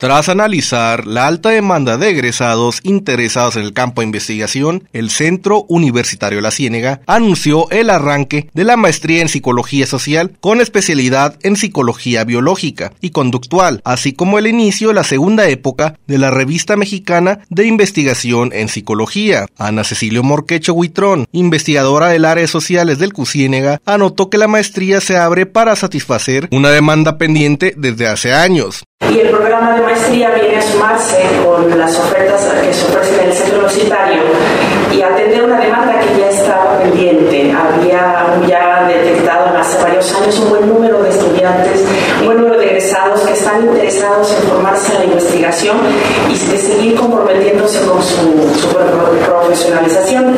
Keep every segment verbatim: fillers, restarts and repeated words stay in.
Tras analizar la alta demanda de egresados interesados en el campo de investigación, el Centro Universitario La Ciénega anunció el arranque de la maestría en Psicología Social con especialidad en Psicología Biológica y Conductual, así como el inicio de la segunda época de la Revista Mexicana de Investigación en Psicología. Ana Cecilio Morquecho Huitrón, investigadora del área de sociales del Q Ciénega, anotó que la maestría se abre para satisfacer una demanda pendiente desde hace años. Y el programa de maestría viene a sumarse con las ofertas que se ofrecen en el centro universitario y atender una demanda que ya estaba pendiente. Había ya detectado hace varios años un buen número de estudiantes, un buen número de egresados que están interesados en formarse en la investigación y de seguir comprometiéndose con su, su profesionalización.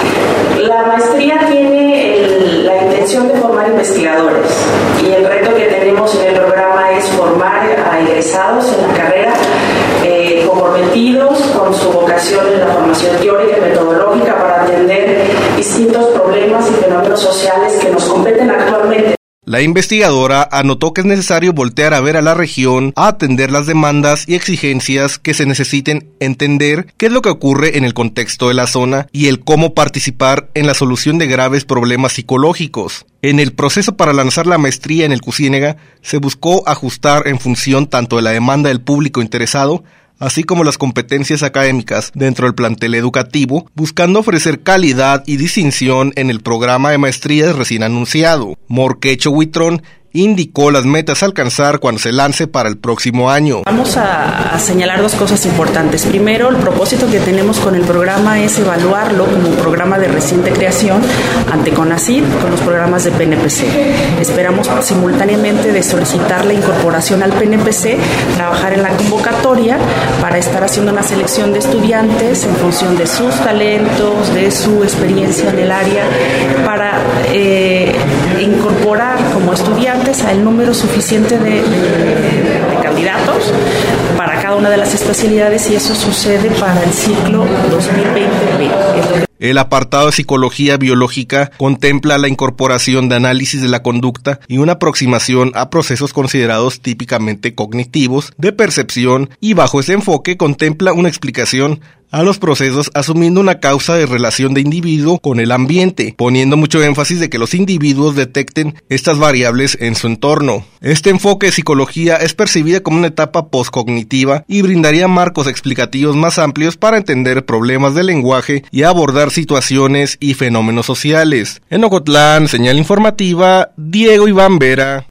La maestría tiene el, la intención de formar investigadores y el reto que tenemos en el programa es formar a egresados en la carrera eh, comprometidos con su vocación en la formación teórica y metodológica para atender distintos problemas y fenómenos sociales que nos competen actualmente. La investigadora anotó que es necesario voltear a ver a la región, a atender las demandas y exigencias que se necesiten, entender qué es lo que ocurre en el contexto de la zona y el cómo participar en la solución de graves problemas psicológicos. En el proceso para lanzar la maestría en el Q Ciénega se buscó ajustar en función tanto de la demanda del público interesado, así como las competencias académicas dentro del plantel educativo, buscando ofrecer calidad y distinción en el programa de maestrías recién anunciado. Morquecho Huitrón indicó las metas a alcanzar cuando se lance para el próximo año. Vamos a, a señalar dos cosas importantes. Primero, el propósito que tenemos con el programa es evaluarlo como un programa de reciente creación ante CONACYT con los programas de P N P C. Esperamos simultáneamente de solicitar la incorporación al P N P C, trabajar en la convocatoria para estar haciendo una selección de estudiantes en función de sus talentos, de su experiencia en el área, para eh, incorporar como estudiantes a el número suficiente de, de, de candidatos para cada una de las especialidades, y eso sucede para el ciclo dos mil veinte. El apartado de Psicología Biológica contempla la incorporación de análisis de la conducta y una aproximación a procesos considerados típicamente cognitivos, de percepción, y bajo ese enfoque contempla una explicación a los procesos asumiendo una causa de relación de individuo con el ambiente, poniendo mucho énfasis de que los individuos detecten estas variables en su entorno. Este enfoque de psicología es percibida como una etapa postcognitiva y brindaría marcos explicativos más amplios para entender problemas del lenguaje y abordar situaciones y fenómenos sociales. En Ocotlán, señal informativa, Diego Iván Vera.